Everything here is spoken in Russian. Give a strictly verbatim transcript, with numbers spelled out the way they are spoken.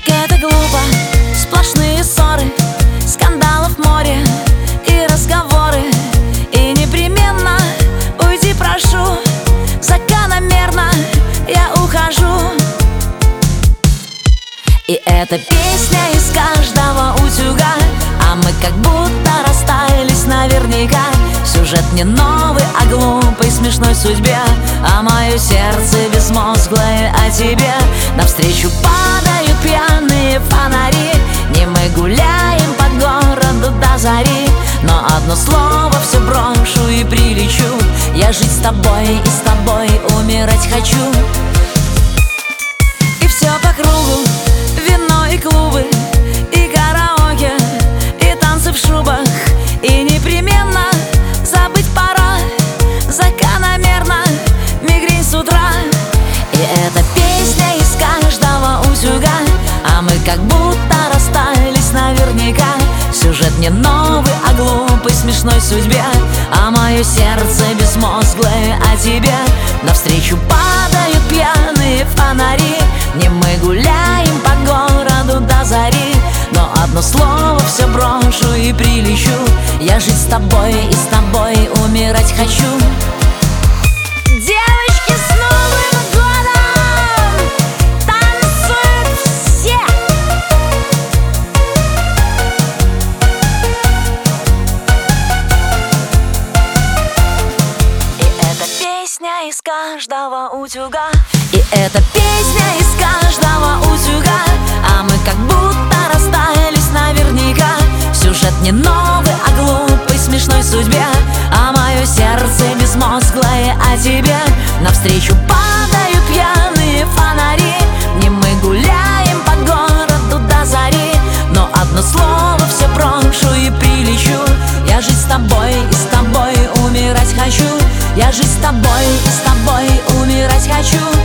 Как это глупо, сплошные ссоры, скандалов море и разговоры. И непременно уйди, прошу, закономерно я ухожу. И эта песня из каждого утюга, а мы как будто расстались наверняка. Сюжет не новый о глупой смешной судьбе, а мое сердце безмозглое о тебе. Навстречу падают пьяные фонари, не мы гуляем по городу до зари. Но одно слово все брошу и прилечу, я жить с тобой и с тобой умирать хочу. И все по кругу, вино и клубы, и караоке, и танцы в шубах. И непременно забыть пора, закономерно мигрень с утра. И эта песня из каждого утюга, а мы как будто расстались наверняка. Сюжет не новый о глупой смешной судьбе, а мое сердце безмозглое о тебе. Навстречу падают пьяные фонари, не мы гуляем по городу до зари. Но одно слово все брошу и прилечу, я жить с тобой и с тобой умирать хочу. Девочки, с Новым годом! Танцуют все! И эта песня из каждого утюга, и эта песня из каждого утюга, а мы как будто расстались наверняка. Сюжет не новый о глупой смешной судьбе, а мое сердце безмозглое о тебе. Навстречу падают пьяные фонари, не мы гуляем по городу до зари. Но одно слово все брошу и прилечу, я жить с тобой и с тобой умирать хочу. Я жить с тобой и с тобой умирать хочу.